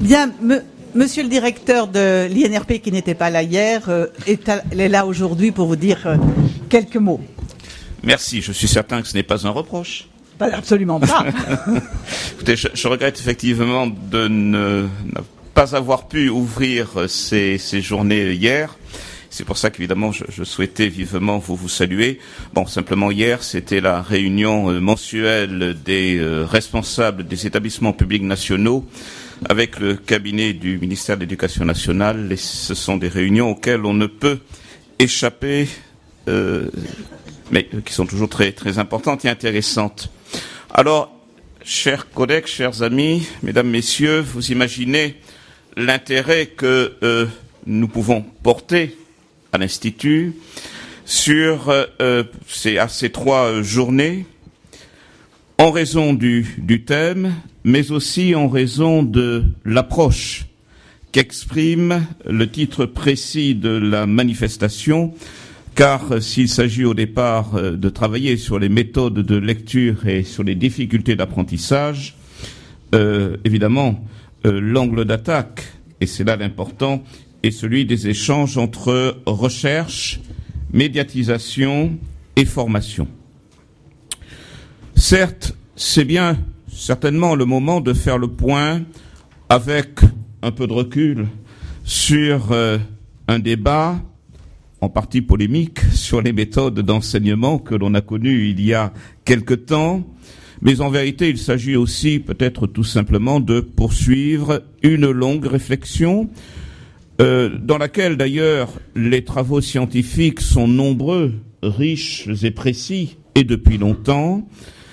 Bien, monsieur le directeur de l'INRP qui n'était pas là hier est là aujourd'hui pour vous dire quelques mots. Merci, je suis certain que ce n'est pas un reproche. Absolument pas. Écoutez, je regrette effectivement de ne pas avoir pu ouvrir ces journées hier. C'est pour ça qu'évidemment je souhaitais vivement vous saluer. Bon, simplement hier, c'était la réunion mensuelle des responsables des établissements publics nationaux avec le cabinet du ministère de l'Éducation nationale. Et ce sont des réunions auxquelles on ne peut échapper, mais qui sont toujours très, très importantes et intéressantes. Alors, chers collègues, chers amis, mesdames, messieurs, vous imaginez l'intérêt que nous pouvons porter à l'Institut sur ces 3 journées, en raison du thème, mais aussi en raison de l'approche qu'exprime le titre précis de la manifestation, car s'il s'agit au départ de travailler sur les méthodes de lecture et sur les difficultés d'apprentissage, évidemment, l'angle d'attaque, et c'est là l'important, est celui des échanges entre recherche, médiatisation et formation. Certes, c'est bien certainement le moment de faire le point avec un peu de recul sur un débat en partie polémique sur les méthodes d'enseignement que l'on a connues il y a quelque temps, mais en vérité il s'agit aussi peut-être tout simplement de poursuivre une longue réflexion dans laquelle d'ailleurs les travaux scientifiques sont nombreux, riches et précis, et depuis longtemps.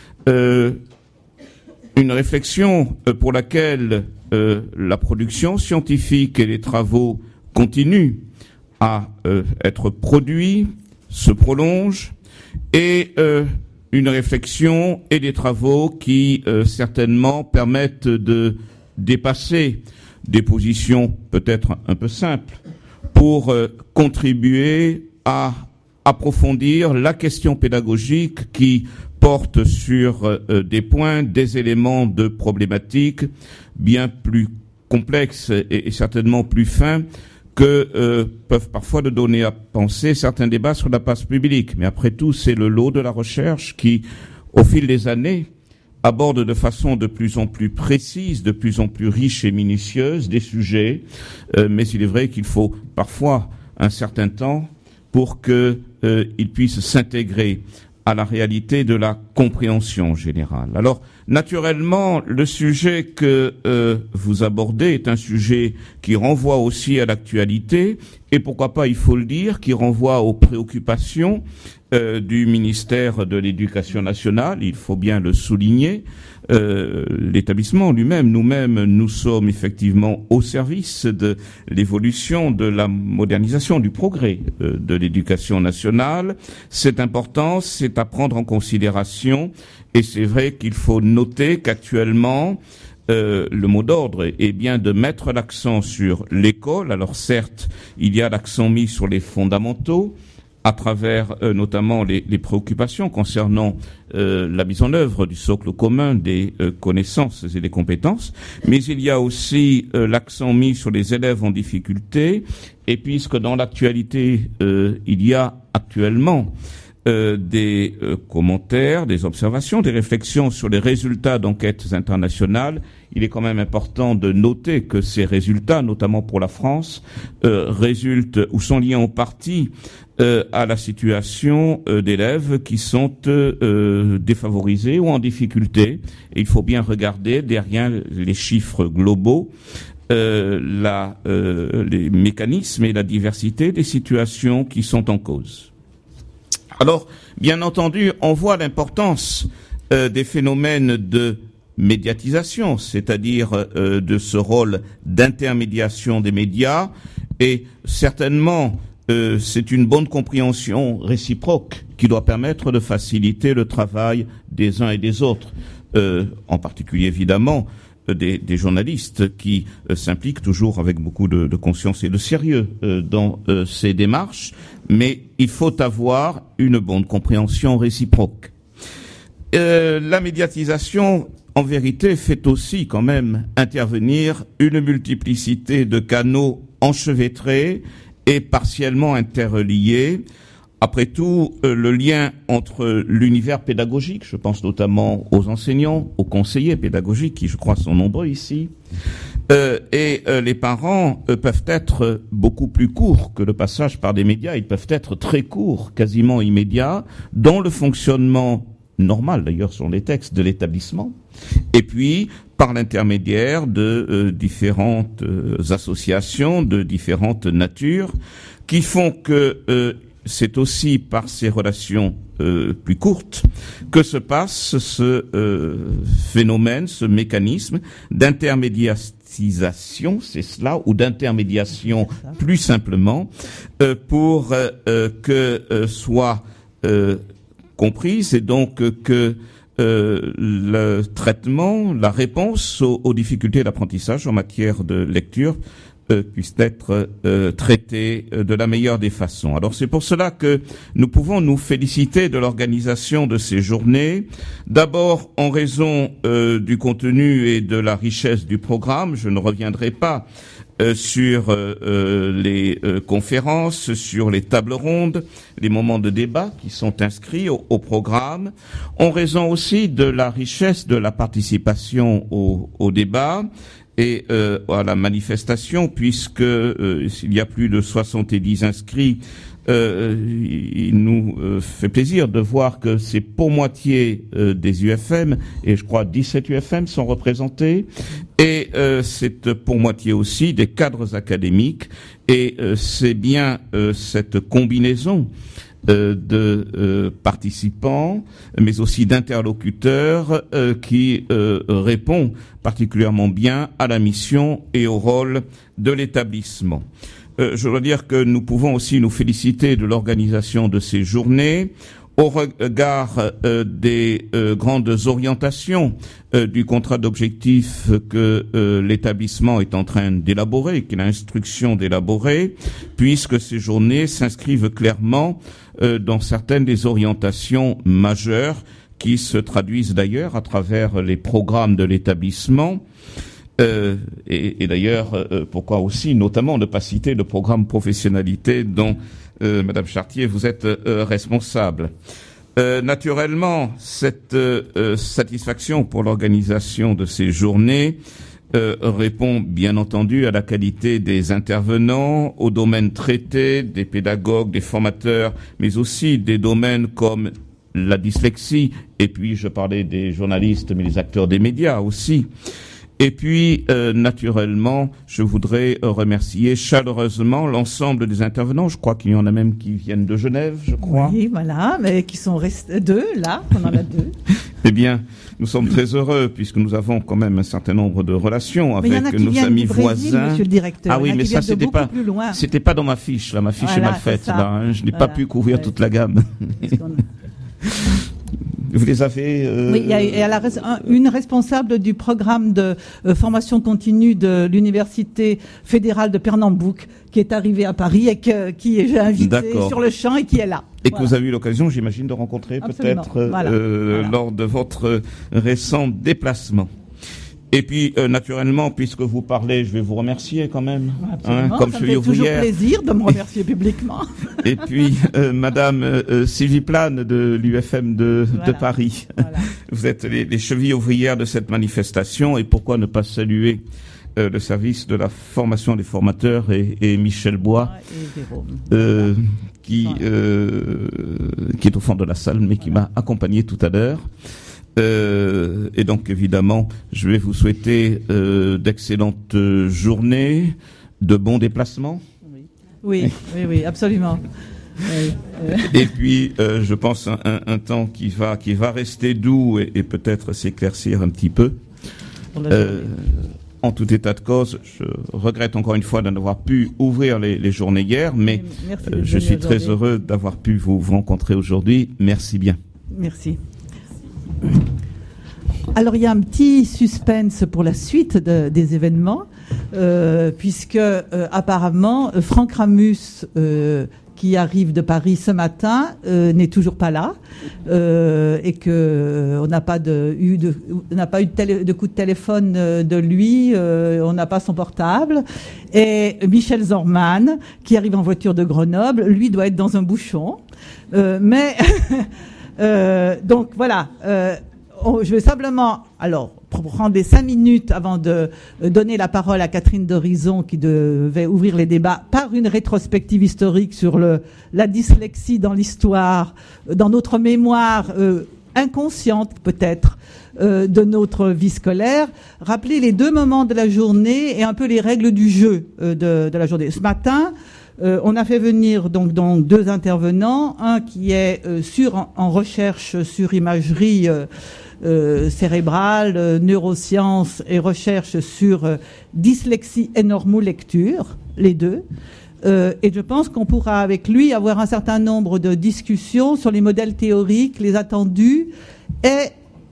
Une réflexion pour laquelle la production scientifique et les travaux continuent à être produits, se prolongent, et une réflexion et des travaux qui certainement permettent de dépasser des positions peut-être un peu simples pour contribuer à approfondir la question pédagogique qui porte sur des points, des éléments de problématiques bien plus complexes et certainement plus fins que peuvent parfois nous donner à penser certains débats sur la place publique. Mais après tout, c'est le lot de la recherche qui, au fil des années, aborde de façon de plus en plus précise, de plus en plus riche et minutieuse des sujets, mais il est vrai qu'il faut parfois un certain temps pour qu'ils puissent s'intégrer à la réalité de la compréhension générale. Alors, naturellement, le sujet que vous abordez est un sujet qui renvoie aussi à l'actualité et pourquoi pas, il faut le dire, qui renvoie aux préoccupations du ministère de l'Éducation nationale, il faut bien le souligner. L'établissement lui-même, nous-mêmes, nous sommes effectivement au service de l'évolution, de la modernisation, du progrès de l'éducation nationale. C'est important, c'est à prendre en considération, et c'est vrai qu'il faut noter qu'actuellement, le mot d'ordre est bien de mettre l'accent sur l'école. Alors certes, il y a l'accent mis sur les fondamentaux, à travers notamment les préoccupations concernant la mise en œuvre du socle commun des connaissances et des compétences, mais il y a aussi l'accent mis sur les élèves en difficulté, et puisque dans l'actualité il y a actuellement des commentaires, des observations, des réflexions sur les résultats d'enquêtes internationales, il est quand même important de noter que ces résultats, notamment pour la France, résultent ou sont liés en partie à la situation d'élèves qui sont défavorisés ou en difficulté. Et il faut bien regarder derrière les chiffres globaux les mécanismes et la diversité des situations qui sont en cause. Alors, bien entendu, on voit l'importance des phénomènes de médiatisation, c'est-à-dire de ce rôle d'intermédiation des médias, et certainement c'est une bonne compréhension réciproque qui doit permettre de faciliter le travail des uns et des autres, en particulier évidemment des journalistes qui s'impliquent toujours avec beaucoup de conscience et de sérieux dans ces démarches, mais il faut avoir une bonne compréhension réciproque. La médiatisation, en vérité, fait aussi quand même intervenir une multiplicité de canaux enchevêtrés et partiellement interreliés. Après tout, le lien entre l'univers pédagogique, je pense notamment aux enseignants, aux conseillers pédagogiques, qui je crois sont nombreux ici, et les parents peuvent être beaucoup plus courts que le passage par des médias. Ils peuvent être très courts, quasiment immédiats, dans le fonctionnement normal, d'ailleurs, sur les textes de l'établissement. Et puis, par l'intermédiaire de différentes associations de différentes natures, qui font que c'est aussi par ces relations plus courtes que se passe ce phénomène, ce mécanisme d'intermédiatisation, c'est cela, ou d'intermédiation plus simplement, pour que soit comprise, et donc que le traitement, la réponse aux difficultés d'apprentissage en matière de lecture puisse être traité de la meilleure des façons. Alors c'est pour cela que nous pouvons nous féliciter de l'organisation de ces journées, d'abord en raison du contenu et de la richesse du programme. Je ne reviendrai pas sur les conférences, sur les tables rondes, les moments de débat qui sont inscrits au programme, en raison aussi de la richesse de la participation au débat et à la manifestation, puisque il y a plus de 70 inscrits. Il nous fait plaisir de voir que c'est pour moitié des UFM, et je crois 17 UFM sont représentés, et c'est pour moitié aussi des cadres académiques, et c'est bien cette combinaison de participants, mais aussi d'interlocuteurs qui répond particulièrement bien à la mission et au rôle de l'établissement. Je dois dire que nous pouvons aussi nous féliciter de l'organisation de ces journées au regard des grandes orientations du contrat d'objectifs que l'établissement est en train d'élaborer, qu'il a instruction d'élaborer, puisque ces journées s'inscrivent clairement dans certaines des orientations majeures qui se traduisent d'ailleurs à travers les programmes de l'établissement. Et d'ailleurs, pourquoi aussi, notamment, ne pas citer le programme professionnalité dont, Madame Chartier, vous êtes responsable. Naturellement, cette satisfaction pour l'organisation de ces journées répond bien entendu à la qualité des intervenants, aux domaines traités, des pédagogues, des formateurs, mais aussi des domaines comme la dyslexie, et puis je parlais des journalistes, mais les acteurs des médias aussi. Et puis, naturellement, je voudrais remercier chaleureusement l'ensemble des intervenants. Je crois qu'il y en a même qui viennent de Genève, je crois. Oui, voilà, mais qui sont restés deux, là, on en a deux. Eh bien, nous sommes très heureux puisque nous avons quand même un certain nombre de relations avec nos amis voisins. Monsieur le directeur. Ah oui, mais ça c'était pas dans ma fiche, là. Ma fiche est mal faite, là. Hein. Je n'ai pas pu couvrir toute la gamme. Vous les avez Oui, il y a une responsable du programme de formation continue de l'Université fédérale de Pernambouc qui est arrivée à Paris et qui j'ai invité sur le champ et qui est là. Et que vous avez eu l'occasion, j'imagine, de rencontrer peut-être lors de votre récent déplacement. Et puis, naturellement, puisque vous parlez, je vais vous remercier quand même. Comme ça me fait toujours plaisir de me remercier publiquement. Et puis, Madame Sylvie Plane de l'UFM de Paris. Voilà. Vous êtes les chevilles ouvrières de cette manifestation, et pourquoi ne pas saluer le service de la formation des formateurs et Michel Bois, qui est au fond de la salle, mais qui m'a accompagné tout à l'heure. Et donc évidemment, je vais vous souhaiter d'excellentes journées, de bons déplacements. Oui, absolument. Et puis, je pense un temps qui va rester doux et peut-être s'éclaircir un petit peu. En tout état de cause, je regrette encore une fois de n'avoir pu ouvrir les journées hier, mais je suis très heureux d'avoir pu vous rencontrer aujourd'hui. Merci bien. Merci. Alors, il y a un petit suspense pour la suite des événements, puisque apparemment Franck Ramus, qui arrive de Paris ce matin, n'est toujours pas là, et que on n'a pas eu de coup de téléphone de lui, on n'a pas son portable. Et Michel Zorman, qui arrive en voiture de Grenoble, lui doit être dans un bouchon. Mais donc voilà. Je vais simplement, alors, prendre les 5 minutes avant de donner la parole à Catherine Dorison, qui devait ouvrir les débats par une rétrospective historique sur la dyslexie dans l'histoire, dans notre mémoire inconsciente peut-être de notre vie scolaire, rappeler les 2 moments de la journée et un peu les règles du jeu de la journée. Ce matin, on a fait venir donc 2 intervenants, un qui est en recherche sur imagerie cérébrale, neurosciences et recherche sur dyslexie et normolecture, les 2. Et je pense qu'on pourra avec lui avoir un certain nombre de discussions sur les modèles théoriques, les attendus et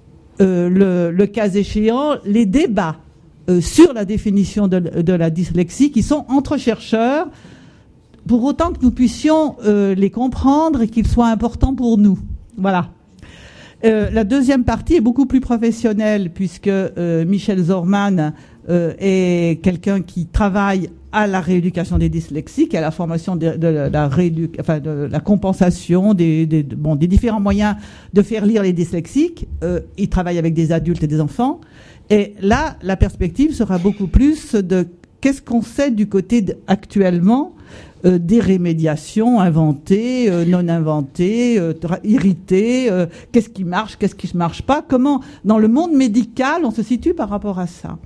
le cas échéant, les débats sur la définition de la dyslexie qui sont entre chercheurs, pour autant que nous puissions les comprendre et qu'ils soient importants pour nous. Voilà. La deuxième partie est beaucoup plus professionnelle, puisque Michel Zorman est quelqu'un qui travaille à la rééducation des dyslexiques, à la formation de la compensation des différents moyens de faire lire les dyslexiques. Il travaille avec des adultes et des enfants. Et là, la perspective sera beaucoup plus de qu'est-ce qu'on sait du côté actuellement des remédiations inventées, non inventées, irritées, qu'est-ce qui marche, qu'est-ce qui ne marche pas, comment dans le monde médical on se situe par rapport à ça.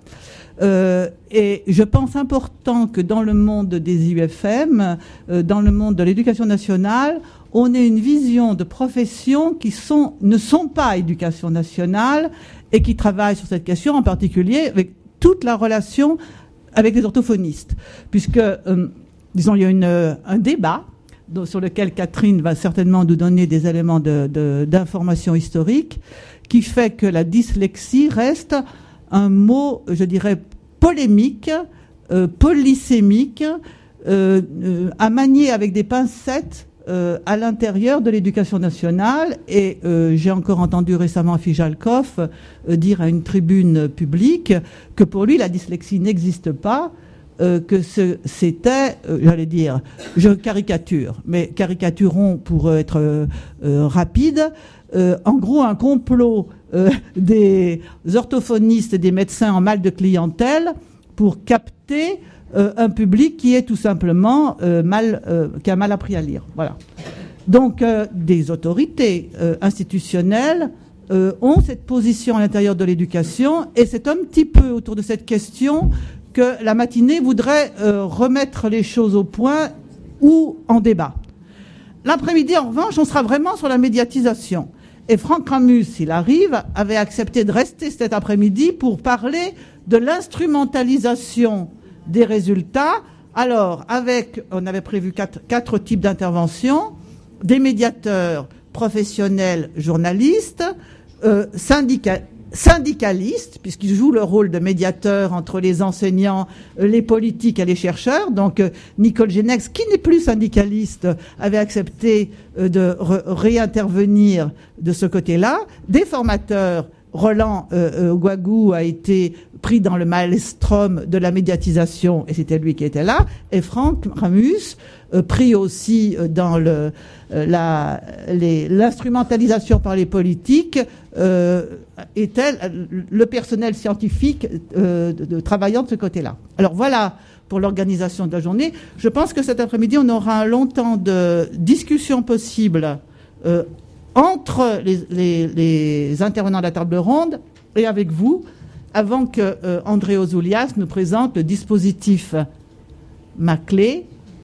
Et je pense important que dans le monde des IUFM, dans le monde de l'éducation nationale, on ait une vision de professions qui ne sont pas éducation nationale et qui travaillent sur cette question, en particulier avec toute la relation avec les orthophonistes, puisque disons, il y a un débat sur lequel Catherine va certainement nous donner des éléments d'information historique, qui fait que la dyslexie reste un mot, je dirais, polémique, polysémique, à manier avec des pincettes à l'intérieur de l'éducation nationale. Et j'ai encore entendu récemment Fijalkov dire à une tribune publique que pour lui, la dyslexie n'existe pas, que c'était, j'allais dire, je caricature, mais caricaturons pour être rapide, en gros un complot des orthophonistes et des médecins en mal de clientèle pour capter un public qui est tout simplement qui a mal appris à lire. Voilà. Donc des autorités institutionnelles ont cette position à l'intérieur de l'éducation, et c'est un petit peu autour de cette question que la matinée voudrait remettre les choses au point ou en débat. L'après-midi, en revanche, on sera vraiment sur la médiatisation. Et Franck Ramus, s'il arrive, avait accepté de rester cet après-midi pour parler de l'instrumentalisation des résultats. Alors, on avait prévu quatre types d'interventions, des médiateurs professionnels, journalistes, syndicalistes, puisqu'ils jouent le rôle de médiateur entre les enseignants, les politiques et les chercheurs. Donc Nicole Genex, qui n'est plus syndicaliste, avait accepté de réintervenir de ce côté-là. Des formateurs, Roland Guagou a été pris dans le maelstrom de la médiatisation, et c'était lui qui était là, et Franck Ramus, pris aussi dans l'instrumentalisation par les politiques, était le personnel scientifique travaillant de ce côté-là. Alors voilà pour l'organisation de la journée. Je pense que cet après-midi, on aura un long temps de discussion possible entre les intervenants de la table ronde et avec vous, avant que André Ouzoulias nous présente le dispositif Maclé,